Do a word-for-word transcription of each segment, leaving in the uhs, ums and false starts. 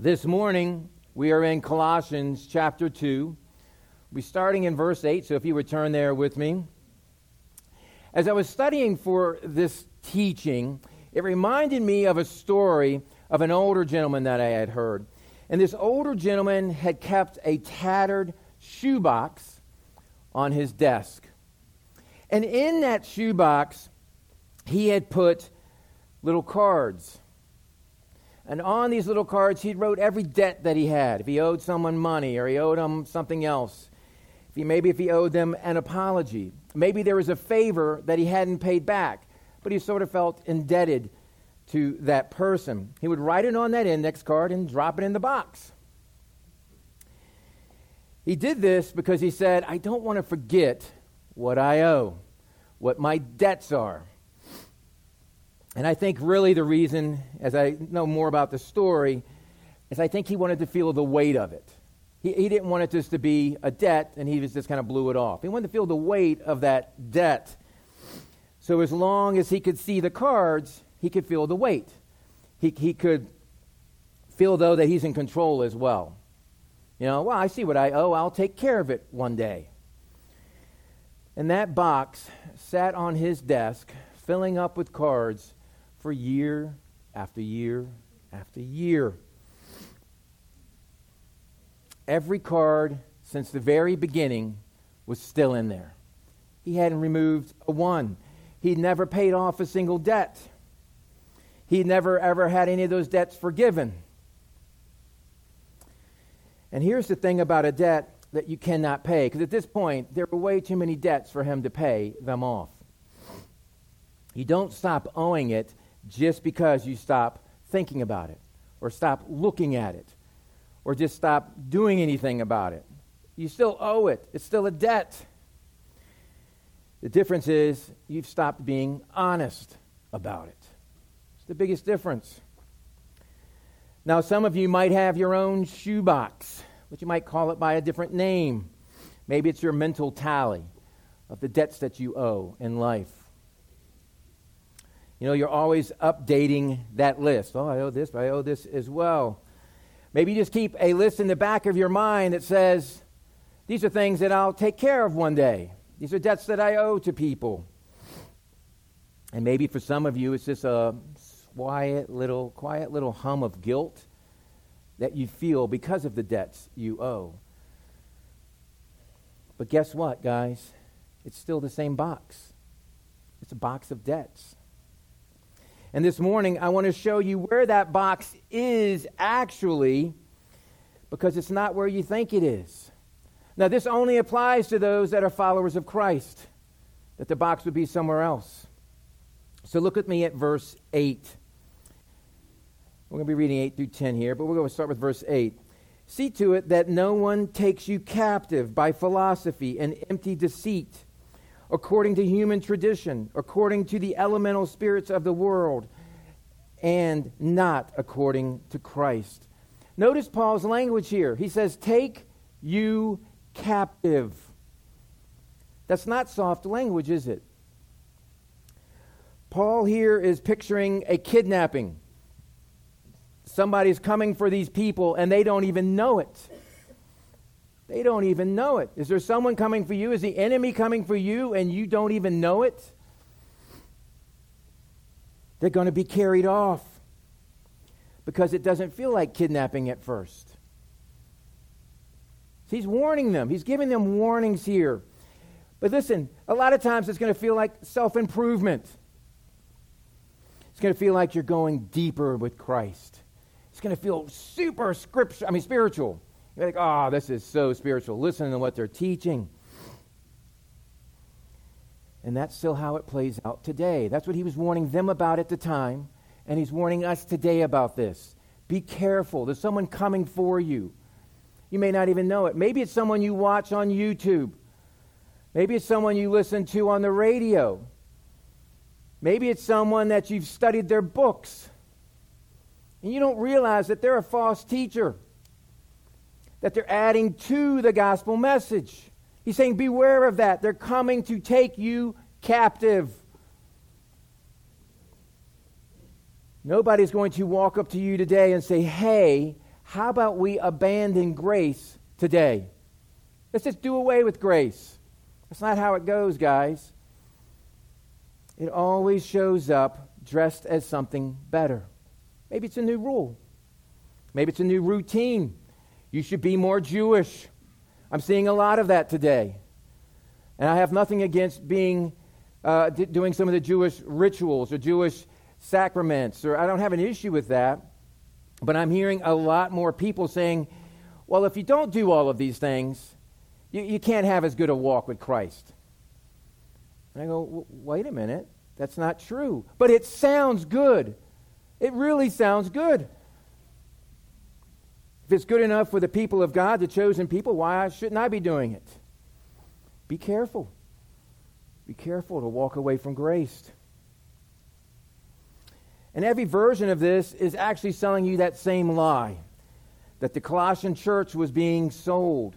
This morning, we are in Colossians chapter two. We're starting in verse eight, so if you would turn there with me. As I was studying for this teaching, it reminded me of a story of an older gentleman that I had heard. And this older gentleman had kept a tattered shoebox on his desk. And in that shoebox, he had put little cards. And on these little cards, he wrote every debt that he had. If he owed someone money or he owed them something else. If he, maybe if he owed them an apology. Maybe there was a favor that he hadn't paid back, but he sort of felt indebted to that person. He would write it on that index card and drop it in the box. He did this because he said, I don't want to forget what I owe, what my debts are. And I think really the reason, as I know more about the story, is I think he wanted to feel the weight of it. He, he didn't want it just to be a debt, and he was just kind of blew it off. He wanted to feel the weight of that debt. So as long as he could see the cards, he could feel the weight. He, he could feel, though, that he's in control as well. You know, well, I see what I owe. I'll take care of it one day. And that box sat on his desk, filling up with cards for year after year after year. Every card since the very beginning was still in there. He hadn't removed a one. He'd never paid off a single debt. He'd never ever had any of those debts forgiven. And here's the thing about a debt that you cannot pay, because at this point, there were way too many debts for him to pay them off. You don't stop owing it just because you stop thinking about it, or stop looking at it, or just stop doing anything about it. You still owe it. It's still a debt. The difference is you've stopped being honest about it. It's the biggest difference. Now, some of you might have your own shoebox, but you might call it by a different name. Maybe it's your mental tally of the debts that you owe in life. You know, you're always updating that list. Oh, I owe this, but I owe this as well. Maybe you just keep a list in the back of your mind that says, these are things that I'll take care of one day. These are debts that I owe to people. And maybe for some of you, it's just a quiet little, quiet little hum of guilt that you feel because of the debts you owe. But guess what, guys? It's still the same box. It's a box of debts. And this morning, I want to show you where that box is actually, because it's not where you think it is. Now, this only applies to those that are followers of Christ, that the box would be somewhere else. So look at me at verse eight. We're going to be reading eight through ten here, but we're going to start with verse eight. See to it that no one takes you captive by philosophy and empty deceit, according to human tradition, according to the elemental spirits of the world, and not according to Christ. Notice Paul's language here. He says, take you captive. That's not soft language, is it? Paul here is picturing a kidnapping. Somebody's coming for these people, and they don't even know it. They don't even know it. Is there someone coming for you? Is the enemy coming for you and you don't even know it? They're going to be carried off because it doesn't feel like kidnapping at first. He's warning them. He's giving them warnings here. But listen, a lot of times it's going to feel like self-improvement. It's going to feel like you're going deeper with Christ. It's going to feel super scripture, I mean spiritual. You're like, oh, this is so spiritual. Listen to what they're teaching. And that's still how it plays out today. That's what he was warning them about at the time. And he's warning us today about this. Be careful. There's someone coming for you. You may not even know it. Maybe it's someone you watch on YouTube. Maybe it's someone you listen to on the radio. Maybe it's someone that you've studied their books. And you don't realize that they're a false teacher, that they're adding to the gospel message. He's saying, beware of that. They're coming to take you captive. Nobody's going to walk up to you today and say, hey, how about we abandon grace today? Let's just do away with grace. That's not how it goes, guys. It always shows up dressed as something better. Maybe it's a new rule. Maybe it's a new routine. You should be more Jewish. I'm seeing a lot of that today. And I have nothing against being uh, d- doing some of the Jewish rituals or Jewish sacraments, or I don't have an issue with that. But I'm hearing a lot more people saying, well, if you don't do all of these things, you, you can't have as good a walk with Christ. And I go, wait a minute, that's not true. But it sounds good. It really sounds good. If it's good enough for the people of God, the chosen people, why shouldn't I be doing it? Be careful. Be careful to walk away from grace. And every version of this is actually selling you that same lie, that the Colossian church was being sold.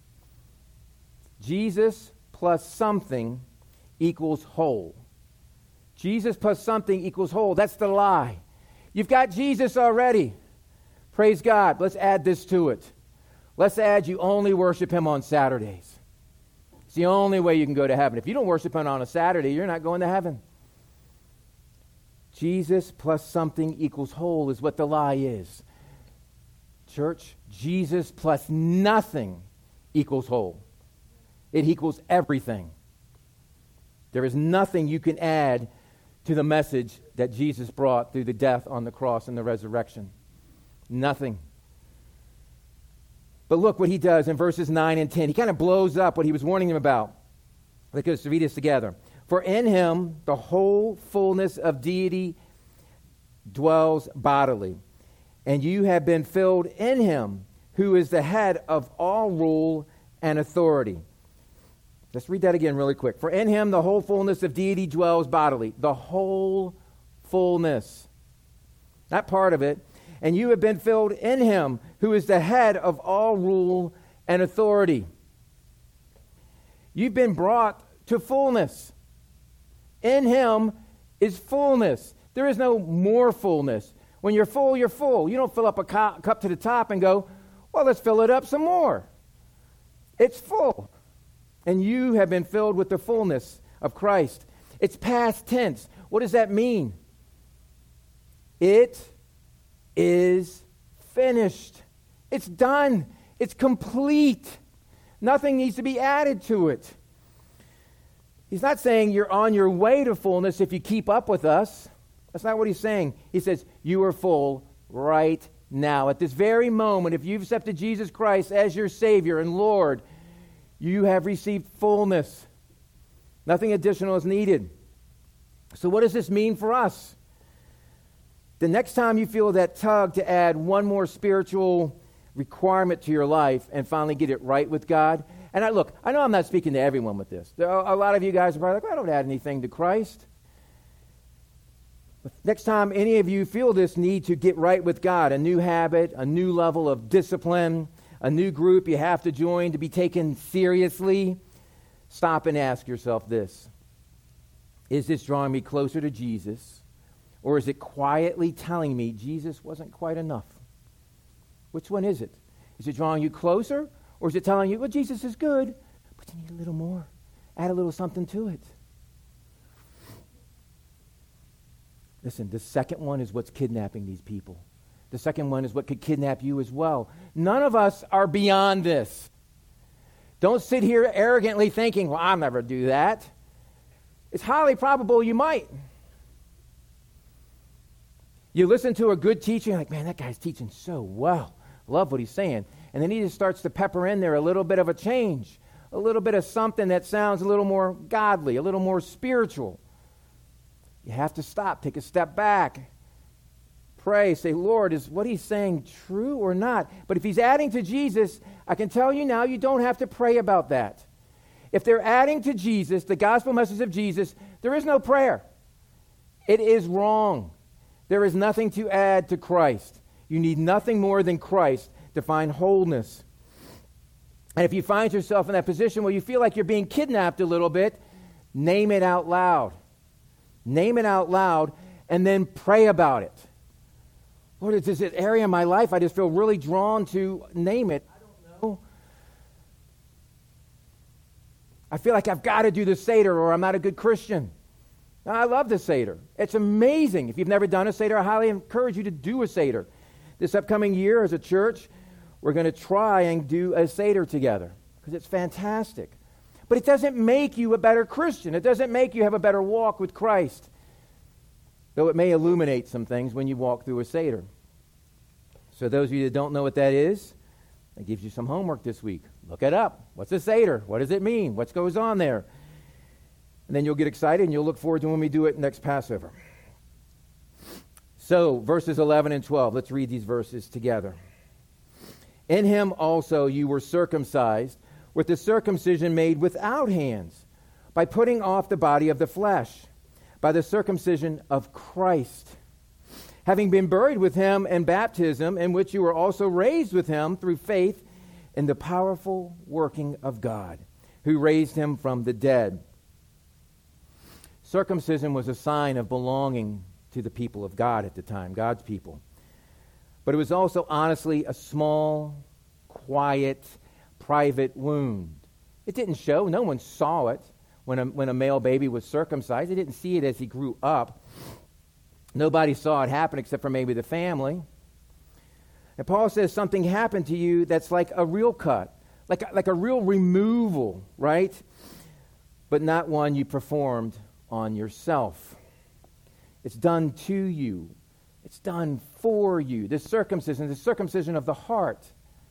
Jesus plus something equals whole. Jesus plus something equals whole. That's the lie. You've got Jesus already. Praise God. Let's add this to it. Let's add you only worship him on Saturdays. It's the only way you can go to heaven. If you don't worship him on a Saturday, you're not going to heaven. Jesus plus something equals whole is what the lie is. Church, Jesus plus nothing equals whole. It equals everything. There is nothing you can add to the message that Jesus brought through the death on the cross and the resurrection. Nothing. But look what he does in verses nine and ten. He kind of blows up what he was warning them about. Let's read this together. For in him the whole fullness of deity dwells bodily, and you have been filled in him, who is the head of all rule and authority. Let's read that again really quick. For in him the whole fullness of deity dwells bodily. The whole fullness. Not part of it. And you have been filled in him, who is the head of all rule and authority. You've been brought to fullness. In him is fullness. There is no more fullness. When you're full, you're full. You don't fill up a cu- cup to the top and go, well, let's fill it up some more. It's full. And you have been filled with the fullness of Christ. It's past tense. What does that mean? It is finished. It's done. It's complete. Nothing needs to be added to it. He's not saying you're on your way to fullness if you keep up with us. That's not what he's saying. He says you are full right now. At this very moment, if you've accepted Jesus Christ as your Savior and Lord, you have received fullness. Nothing additional is needed. So what does this mean for us? The next time you feel that tug to add one more spiritual requirement to your life and finally get it right with God. And I look, I know I'm not speaking to everyone with this. There are, a lot of you guys are probably like, well, I don't add anything to Christ. But next time any of you feel this need to get right with God, a new habit, a new level of discipline, a new group you have to join to be taken seriously, stop and ask yourself this. Is this drawing me closer to Jesus? Or is it quietly telling me Jesus wasn't quite enough? Which one is it? Is it drawing you closer? Or is it telling you, well, Jesus is good, but you need a little more. Add a little something to it. Listen, the second one is what's kidnapping these people. The second one is what could kidnap you as well. None of us are beyond this. Don't sit here arrogantly thinking, well, I'll never do that. It's highly probable you might. You listen to a good teacher, you're like, man, that guy's teaching so well. Love what he's saying. And then he just starts to pepper in there a little bit of a change, a little bit of something that sounds a little more godly, a little more spiritual. You have to stop, take a step back, pray, say, Lord, is what he's saying true or not? But if he's adding to Jesus, I can tell you now, you don't have to pray about that. If they're adding to Jesus, the gospel message of Jesus, there is no prayer. It is wrong. There is nothing to add to Christ. You need nothing more than Christ to find wholeness. And if you find yourself in that position where you feel like you're being kidnapped a little bit, name it out loud. Name it out loud and then pray about it. Lord, it's this area in my life I just feel really drawn to name it. I don't know. I feel like I've got to do the Seder or I'm not a good Christian. Now, I love the Seder. It's amazing. If you've never done a Seder, I highly encourage you to do a Seder. This upcoming year as a church, we're going to try and do a Seder together because it's fantastic. But it doesn't make you a better Christian. It doesn't make you have a better walk with Christ. Though it may illuminate some things when you walk through a Seder. So those of you that don't know what that is, that gives you some homework this week. Look it up. What's a Seder? What does it mean? What goes on there? And then you'll get excited and you'll look forward to when we do it next Passover. So, verses eleven and twelve. Let's read these verses together. In him also you were circumcised with the circumcision made without hands, by putting off the body of the flesh, by the circumcision of Christ, having been buried with him in baptism, in which you were also raised with him through faith in the powerful working of God, who raised him from the dead. Circumcision was a sign of belonging to the people of God at the time, God's people. But it was also, honestly, a small, quiet, private wound. It didn't show. No one saw it when a, when a male baby was circumcised. They didn't see it as he grew up. Nobody saw it happen except for maybe the family. And Paul says something happened to you that's like a real cut, like a, like a real removal, right? But not one you performed on yourself. It's done to you. It's done for you. This circumcision, the circumcision of the heart.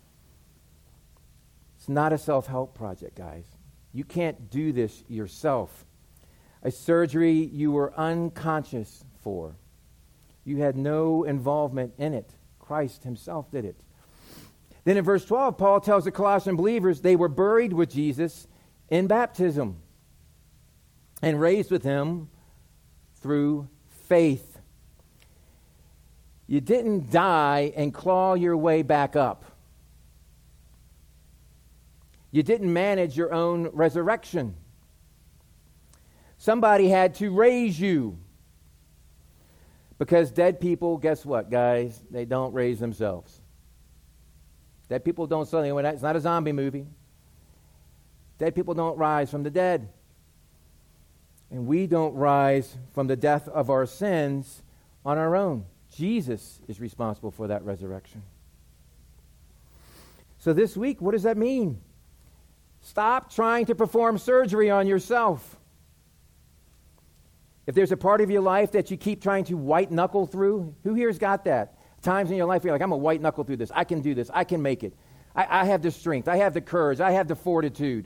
It's not a self-help project, guys. You can't do this yourself. A surgery you were unconscious for. You had no involvement in it. Christ himself did it. Then in verse twelve, Paul tells the Colossian believers they were buried with Jesus in baptism and raised with him through faith. You didn't die and claw your way back up. You didn't manage your own resurrection. Somebody had to raise you. Because dead people, guess what, guys? They don't raise themselves. Dead people don't suddenly, it's not a zombie movie. Dead people don't rise from the dead. And we don't rise from the death of our sins on our own. Jesus is responsible for that resurrection. So this week, what does that mean? Stop trying to perform surgery on yourself. If there's a part of your life that you keep trying to white knuckle through, who here's got that? Times in your life you're like, I'm going to white knuckle through this. I can do this. I can make it. I, I have the strength. I have the courage. I have the fortitude.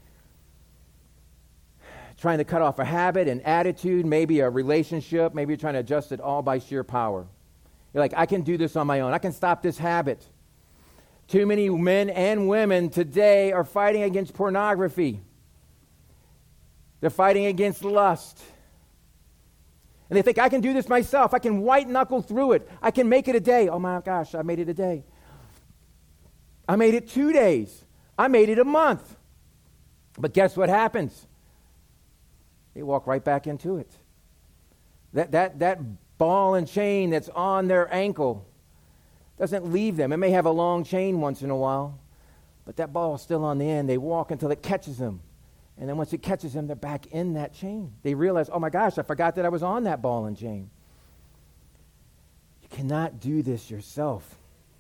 Trying to cut off a habit, an attitude, maybe a relationship. Maybe you're trying to adjust it all by sheer power. You're like, I can do this on my own. I can stop this habit. Too many men and women today are fighting against pornography. They're fighting against lust. And they think, I can do this myself. I can white knuckle through it. I can make it a day. Oh my gosh, I made it a day. I made it two days. I made it a month. But guess what happens? They walk right back into it. That, that, that ball and chain that's on their ankle doesn't leave them. It may have a long chain once in a while, but that ball is still on the end. They walk until it catches them. And then once it catches them, they're back in that chain. They realize, oh my gosh, I forgot that I was on that ball and chain. You cannot do this yourself.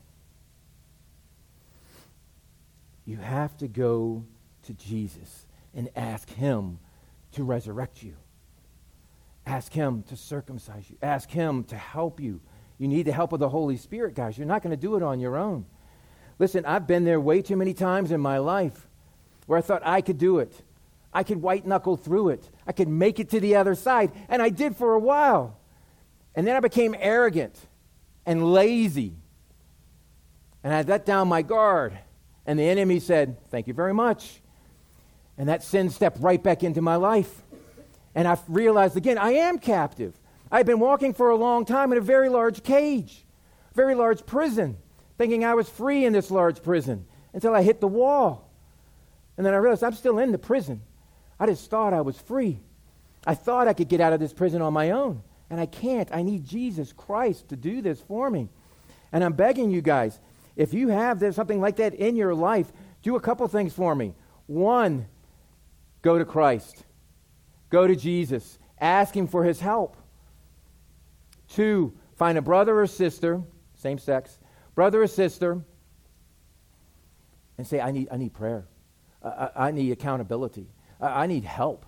You have to go to Jesus and ask him to resurrect you. Ask him to circumcise you. Ask him to help you. You need the help of the Holy Spirit, guys. You're not going to do it on your own. Listen, I've been there way too many times in my life where I thought I could do it. I could white knuckle through it. I could make it to the other side. And I did for a while. And then I became arrogant and lazy. And I let down my guard. And the enemy said, thank you very much. And that sin stepped right back into my life. And I realized again, I am captive. I've been walking for a long time in a very large cage, very large prison, thinking I was free in this large prison until I hit the wall. And then I realized I'm still in the prison. I just thought I was free. I thought I could get out of this prison on my own. And I can't. I need Jesus Christ to do this for me. And I'm begging you guys, if you have there's something like that in your life, do a couple things for me. One, go to Christ. Go to Jesus. Ask him for his help. Two, find a brother or sister, same sex, brother or sister, and say, I need, I need prayer. I, I need accountability. I, I need help.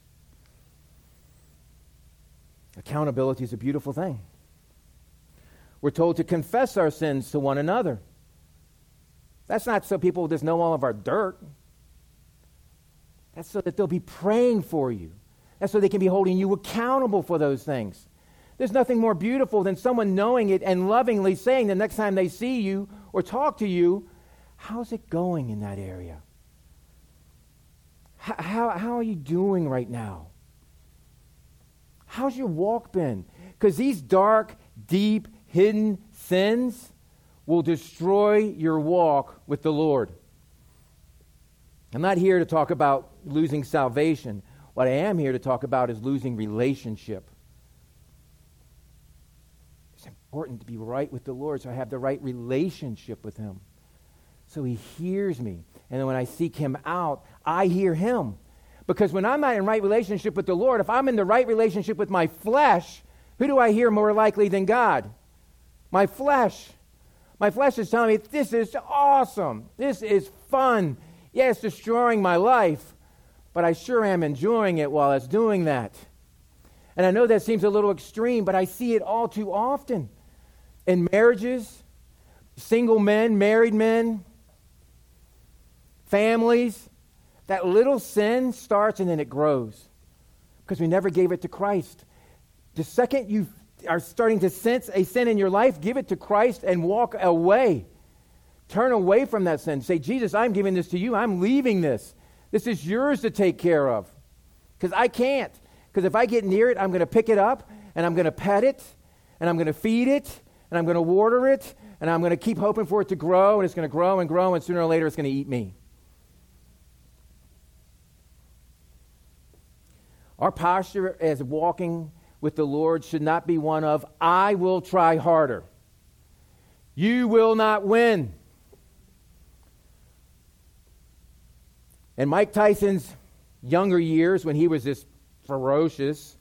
Accountability is a beautiful thing. We're told to confess our sins to one another. That's not so people just know all of our dirt. That's so that they'll be praying for you. That's so they can be holding you accountable for those things. There's nothing more beautiful than someone knowing it and lovingly saying the next time they see you or talk to you, how's it going in that area? How, how, how are you doing right now? How's your walk been? Because these dark, deep, hidden sins will destroy your walk with the Lord. I'm not here to talk about losing salvation. What I am here to talk about is losing relationship. It's important to be right with the Lord so I have the right relationship with him. So he hears me. And then when I seek him out, I hear him. Because when I'm not in right relationship with the Lord, if I'm in the right relationship with my flesh, who do I hear more likely than God? My flesh. My flesh is telling me, this is awesome. This is fun. Yeah, it's destroying my life, but I sure am enjoying it while it's doing that. And I know that seems a little extreme, but I see it all too often. In marriages, single men, married men, families, that little sin starts and then it grows because we never gave it to Christ. The second you are starting to sense a sin in your life, give it to Christ and walk away. Turn away from that sin. Say, Jesus, I'm giving this to you. I'm leaving this. This is yours to take care of because I can't. Because if I get near it, I'm going to pick it up and I'm going to pet it and I'm going to feed it and I'm going to water it and I'm going to keep hoping for it to grow and it's going to grow and grow and sooner or later it's going to eat me. Our posture as walking with the Lord should not be one of, I will try harder. You will not win. In Mike Tyson's younger years, when he was this ferocious,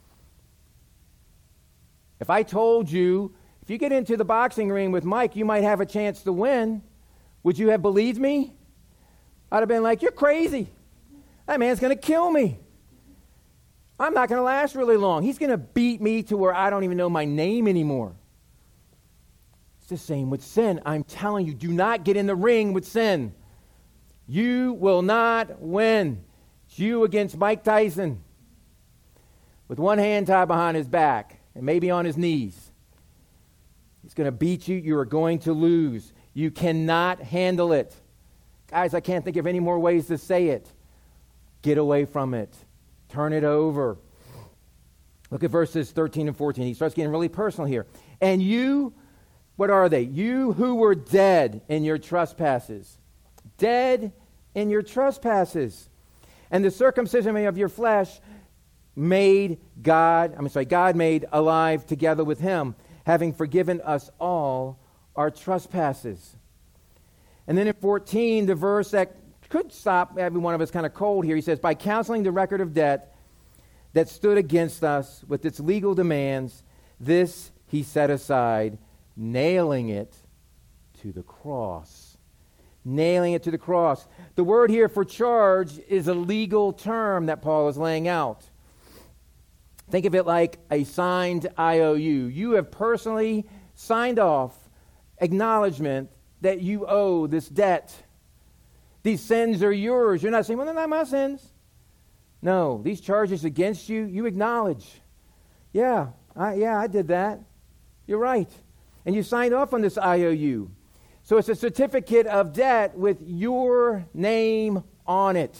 if I told you, if you get into the boxing ring with Mike, you might have a chance to win, would you have believed me? I'd have been like, you're crazy. That man's going to kill me. I'm not going to last really long. He's going to beat me to where I don't even know my name anymore. It's the same with sin. I'm telling you, do not get in the ring with sin. You will not win. It's you against Mike Tyson with one hand tied behind his back and maybe on his knees. He's going to beat you. You are going to lose. You cannot handle it. Guys, I can't think of any more ways to say it. Get away from it. Turn it over. Look at verses thirteen and fourteen. He starts getting really personal here. And you, what are they? You who were dead in your trespasses. Dead in your trespasses. And the circumcision of your flesh made God, I'm sorry, God made alive together with him, having forgiven us all our trespasses. And then in fourteen, the verse that could stop every one of us kind of cold here. He says, by canceling the record of debt that stood against us with its legal demands, this he set aside, nailing it to the cross. Nailing it to the cross. The word here for charge is a legal term that Paul is laying out. Think of it like a signed I O U. You have personally signed off acknowledgement that you owe this debt. These sins are yours. You're not saying, well, they're not my sins. No, these charges against you, you acknowledge. Yeah, I, yeah, I did that. You're right. And you signed off on this I O U. So it's a certificate of debt with your name on it.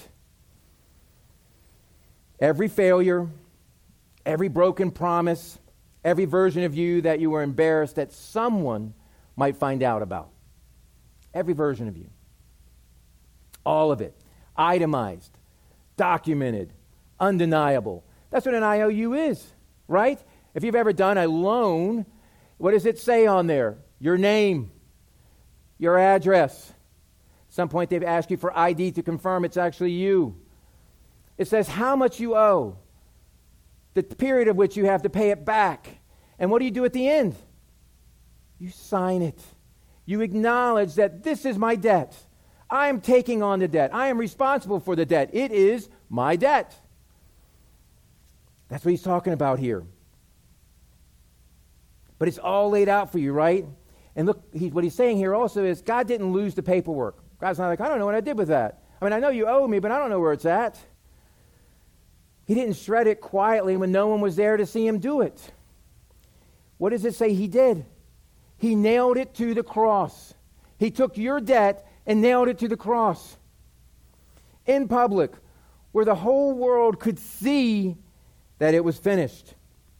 Every failure, every broken promise, every version of you that you were embarrassed that someone might find out about. Every version of you. All of it. Itemized, documented, undeniable. That's what an I O U is, right? If you've ever done a loan, what does it say on there? your name, your address. At some point they've asked you for I D to confirm it's actually you. It says how much you owe, the period of which you have to pay it back. And what do you do at the end? You sign it. You acknowledge that this is my debt. I am taking on the debt. I am responsible for the debt. It is my debt. That's what he's talking about here. But it's all laid out for you, right? And look, he, what he's saying here also is God didn't lose the paperwork. God's not like, I don't know what I did with that. I mean, I know you owe me, but I don't know where it's at. He didn't shred it quietly when no one was there to see him do it. What does it say he did? He nailed it to the cross. He took your debt and nailed it to the cross. In public, where the whole world could see that it was finished.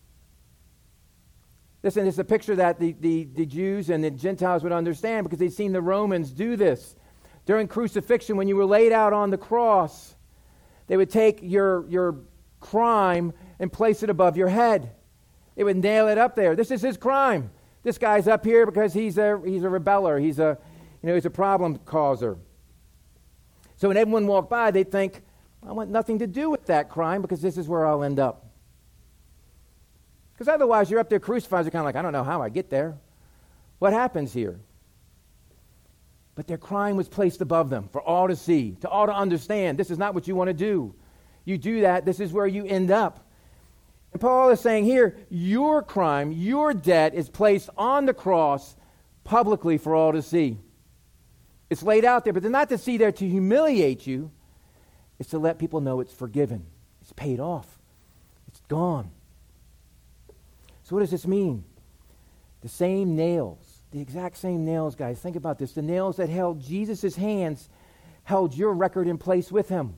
Listen, it's a picture that the, the, the Jews and the Gentiles would understand because they'd seen the Romans do this. During crucifixion, when you were laid out on the cross, they would take your, your crime and place it above your head. They would nail it up there. This is his crime. This guy's up here because he's a he's a rebeller. He's a you know he's a problem causer. So when everyone walked by, they'd think, I want nothing to do with that crime because this is where I'll end up. Because otherwise, you're up there crucified. You're kind of like, I don't know how I get there. What happens here? But their crime was placed above them for all to see, to all to understand. This is not what you want to do. You do that, this is where you end up. And Paul is saying here, your crime, your debt is placed on the cross publicly for all to see. It's laid out there, but they're not to see there to humiliate you. It's to let people know it's forgiven. It's paid off. It's gone. So what does this mean? The same nails, the exact same nails, guys. Think about this. The nails that held Jesus' hands held your record in place with him.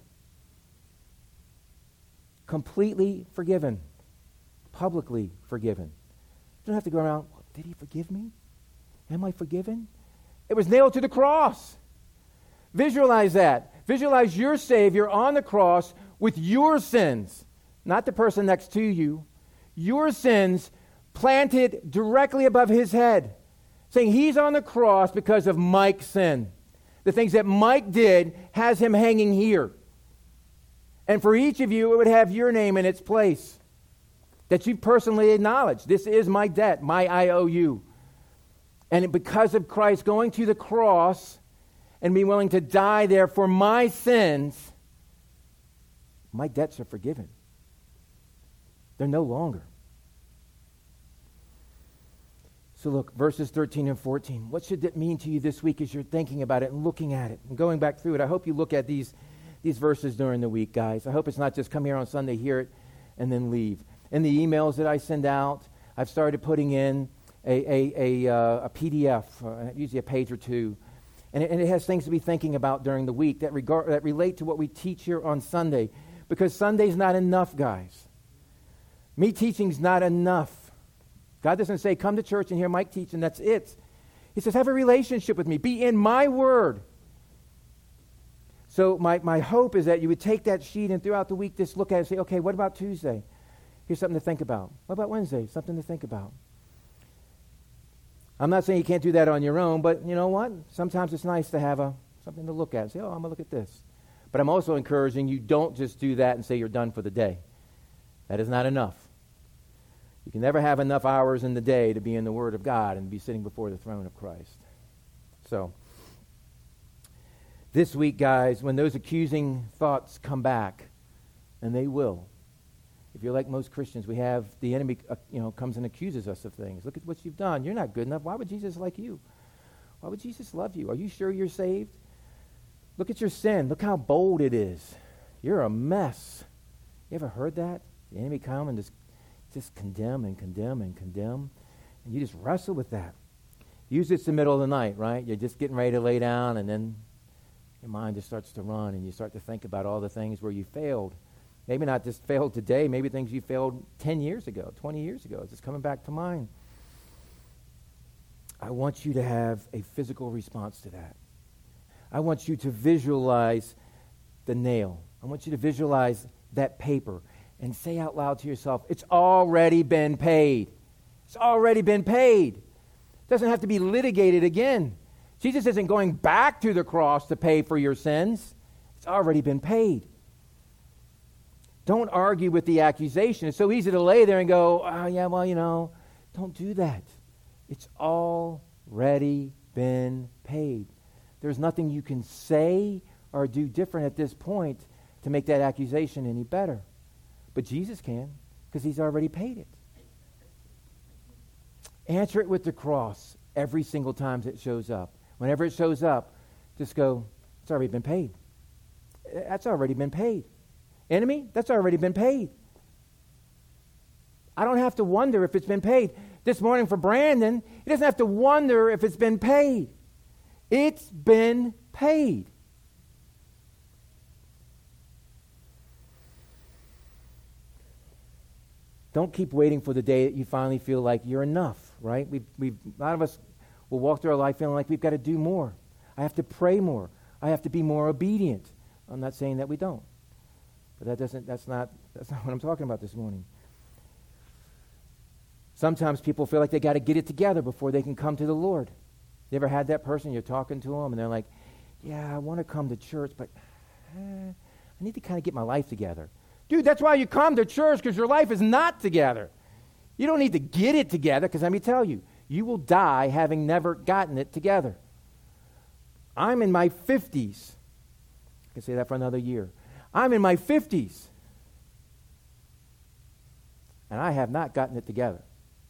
Completely forgiven. Publicly forgiven. You don't have to go around, well, did he forgive me? Am I forgiven? It was nailed to the cross. Visualize that. Visualize your Savior on the cross with your sins, not the person next to you. Your sins planted directly above his head, saying he's on the cross because of Mike's sin. The things that Mike did has him hanging here. And for each of you, it would have your name in its place. That you personally acknowledge, this is my debt, my I O U. And because of Christ going to the cross and being willing to die there for my sins, my debts are forgiven. They're no longer. So look, verses thirteen and fourteen. What should it mean to you this week as you're thinking about it and looking at it and going back through it? I hope you look at these, these verses during the week, guys. I hope it's not just come here on Sunday, hear it, and then leave. In the emails that I send out, I've started putting in a, a, a, uh, a P D F, uh, usually a page or two, and it, and it has things to be thinking about during the week that, regard, that relate to what we teach here on Sunday, because Sunday's not enough, guys. Me teaching's not enough. God doesn't say, come to church and hear Mike teach, and that's it. He says, have a relationship with me. Be in my word. So my, my hope is that you would take that sheet and throughout the week just look at it and say, okay, what about Tuesday? Here's something to think about. What about Wednesday? Something to think about. I'm not saying you can't do that on your own, but you know what? Sometimes it's nice to have a something to look at and say, oh, I'm going to look at this. But I'm also encouraging you don't just do that and say you're done for the day. That is not enough. You can never have enough hours in the day to be in the Word of God and be sitting before the throne of Christ. So, this week, guys, when those accusing thoughts come back, and they will, if you're like most Christians, we have the enemy, uh, you know, comes and accuses us of things. Look at what you've done. You're not good enough. Why would Jesus like you? Why would Jesus love you? Are you sure you're saved? Look at your sin. Look how bold it is. You're a mess. You ever heard that? The enemy come and just, just condemn and condemn and condemn, and you just wrestle with that. Usually it's the middle of the night, right? You're just getting ready to lay down, and then your mind just starts to run, and you start to think about all the things where you failed. Maybe not just failed today, maybe things you failed ten years ago, twenty years ago. It's just coming back to mind. I want you to have a physical response to that. I want you to visualize the nail. I want you to visualize that paper and say out loud to yourself, it's already been paid. It's already been paid. It doesn't have to be litigated again. Jesus isn't going back to the cross to pay for your sins. It's already been paid. Don't argue with the accusation. It's so easy to lay there and go, oh, yeah, well, you know, don't do that. It's already been paid. There's nothing you can say or do different at this point to make that accusation any better. But Jesus can, because he's already paid it. Answer it with the cross every single time it shows up. Whenever it shows up, just go, it's already been paid. That's already been paid. Enemy, that's already been paid. I don't have to wonder if it's been paid. This morning for Brandon, he doesn't have to wonder if it's been paid. It's been paid. Don't keep waiting for the day that you finally feel like you're enough, right? We've, we've, a lot of us will walk through our life feeling like we've got to do more. I have to pray more. I have to be more obedient. I'm not saying that we don't. But that doesn't, that's not, that's not what I'm talking about this morning. Sometimes people feel like they got to get it together before they can come to the Lord. You ever had that person, you're talking to them, and they're like, yeah, I want to come to church, but eh, I need to kind of get my life together. Dude, that's why you come to church, because your life is not together. You don't need to get it together, because let me tell you, you will die having never gotten it together. I'm in my fifties. I can say that for another year. I'm in my fifties. And I have not gotten it together.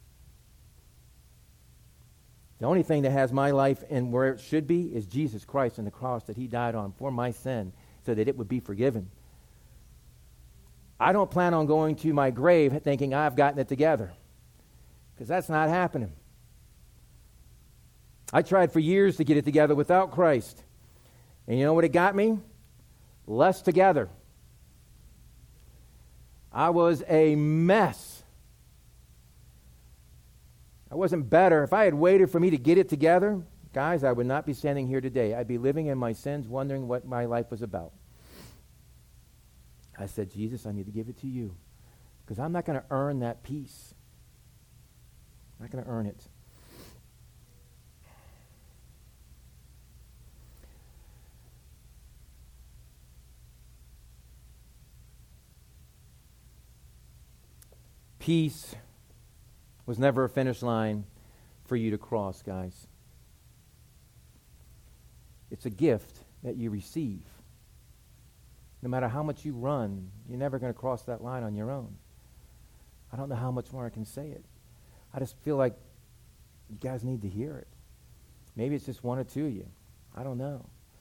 The only thing that has my life and where it should be is Jesus Christ and the cross that he died on for my sin so that it would be forgiven. I don't plan on going to my grave thinking I've gotten it together, because that's not happening. I tried for years to get it together without Christ. And you know what it got me? Less together. I was a mess. I wasn't better. If I had waited for me to get it together, guys, I would not be standing here today. I'd be living in my sins, wondering what my life was about. I said, Jesus, I need to give it to you, because I'm not going to earn that peace. I'm not going to earn it. Peace was never a finish line for you to cross, guys. It's a gift that you receive. No matter how much you run, you're never going to cross that line on your own. I don't know how much more I can say it. I just feel like you guys need to hear it. Maybe it's just one or two of you. I don't know.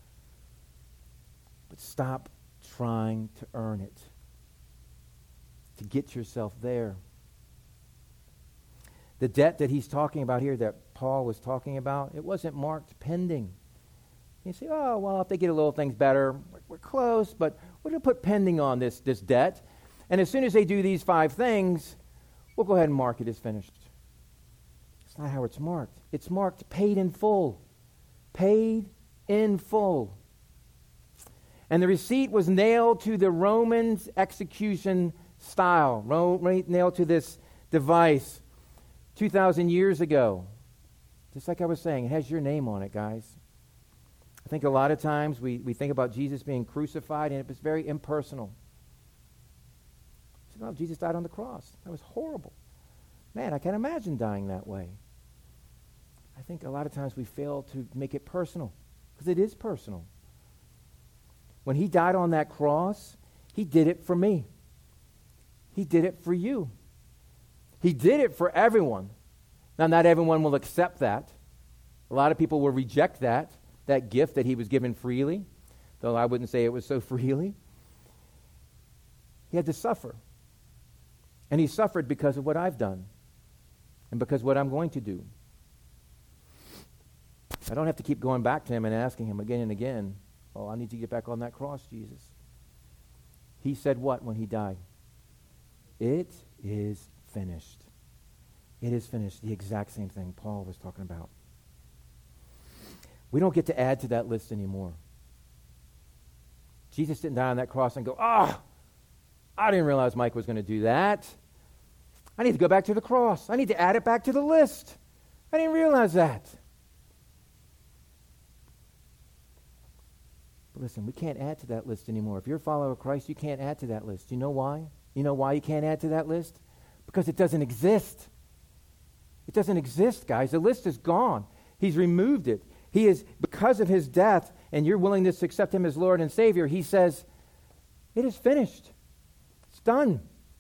But stop trying to earn it, to get yourself there. The debt that he's talking about here, that Paul was talking about, it wasn't marked pending. You say, oh, well, if they get a little things better, we're, we're close, but we're going to put pending on this, this debt. And as soon as they do these five things, we'll go ahead and mark it as finished. It's not how it's marked. It's marked paid in full. Paid in full. And the receipt was nailed to the Romans' execution style, ro- nailed to this device two thousand years ago. Just like I was saying, it has your name on it, guys. I think a lot of times we, we think about Jesus being crucified, and it was very impersonal. So, no, Jesus died on the cross. That was horrible. Man, I can't imagine dying that way. I think a lot of times we fail to make it personal, because it is personal. When he died on that cross, he did it for me. He did it for you. He did it for everyone. Now, not everyone will accept that. A lot of people will reject that, that gift that he was given freely, though I wouldn't say it was so freely. He had to suffer. And he suffered because of what I've done and because of what I'm going to do. I don't have to keep going back to him and asking him again and again, oh, I need to get back on that cross, Jesus. He said what when he died? It is finished. It is finished. The exact same thing Paul was talking about. We don't get to add to that list anymore. Jesus didn't die on that cross and go, ah, oh, I didn't realize Mike was going to do that. I need to go back to the cross. I need to add it back to the list. I didn't realize that. But listen, we can't add to that list anymore. If you're a follower of Christ, you can't add to that list. You know why? You know why you can't add to that list? Because it doesn't exist. It doesn't exist, guys. The list is gone. He's removed it. He is, because of his death and your willingness to accept him as Lord and Savior, he says, it is finished. It's done.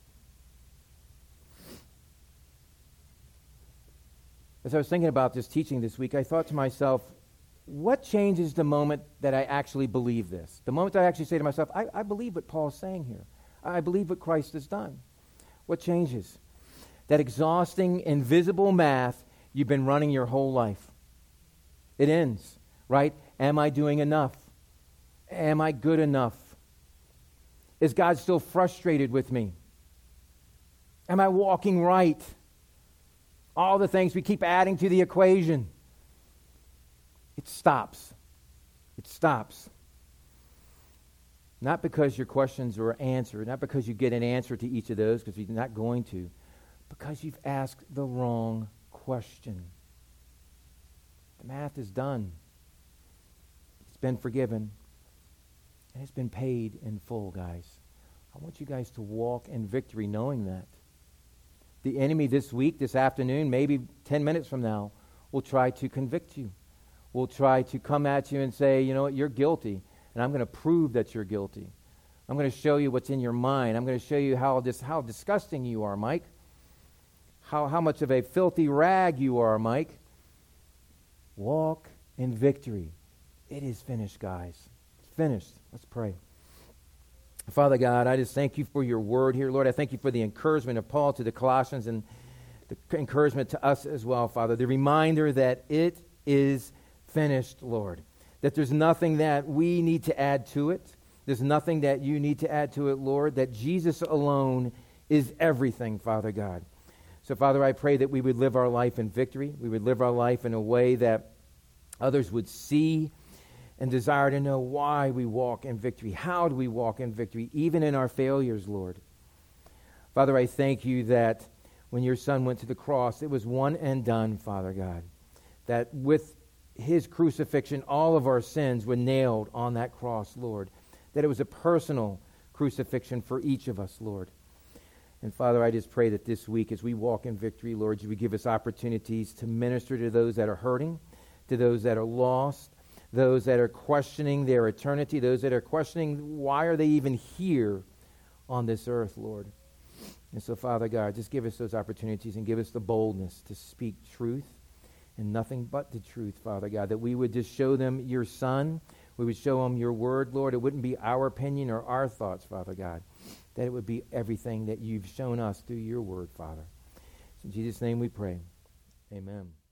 As I was thinking about this teaching this week, I thought to myself, what changes the moment that I actually believe this? The moment that I actually say to myself, I, I believe what Paul's saying here. I believe what Christ has done. What changes? That exhausting, invisible math you've been running your whole life. It ends, right? Am I doing enough? Am I good enough? Is God still frustrated with me? Am I walking right? All the things we keep adding to the equation. It stops. It stops. Not because your questions are answered, not because you get an answer to each of those, because you're not going to, because you've asked the wrong question. The math is done. It's been forgiven. And it's been paid in full, guys. I want you guys to walk in victory knowing that. The enemy this week, this afternoon, maybe ten minutes from now, will try to convict you. Will try to come at you and say, you know what, you're guilty. And I'm going to prove that you're guilty. I'm going to show you what's in your mind. I'm going to show you how dis- how disgusting you are, Mike. How, how much of a filthy rag you are, Mike. Walk in victory. It is finished, guys. It's finished. Let's pray. Father God, I just thank you for your word here, Lord. I thank you for the encouragement of Paul to the Colossians and the encouragement to us as well, Father. The reminder that it is finished, Lord. That there's nothing that we need to add to it. There's nothing that you need to add to it, Lord. That Jesus alone is everything, Father God. So, Father, I pray that we would live our life in victory. We would live our life in a way that others would see and desire to know why we walk in victory. How do we walk in victory, even in our failures, Lord? Father, I thank you that when your Son went to the cross, it was one and done, Father God. That with his crucifixion, all of our sins were nailed on that cross, Lord. That it was a personal crucifixion for each of us, Lord. And Father, I just pray that this week as we walk in victory, Lord, you would give us opportunities to minister to those that are hurting, to those that are lost, those that are questioning their eternity, those that are questioning why are they even here on this earth, Lord. And so, Father God, just give us those opportunities and give us the boldness to speak truth and nothing but the truth, Father God, that we would just show them your Son. We would show them your word, Lord. It wouldn't be our opinion or our thoughts, Father God, that it would be everything that you've shown us through your word, Father. In Jesus' name we pray. Amen.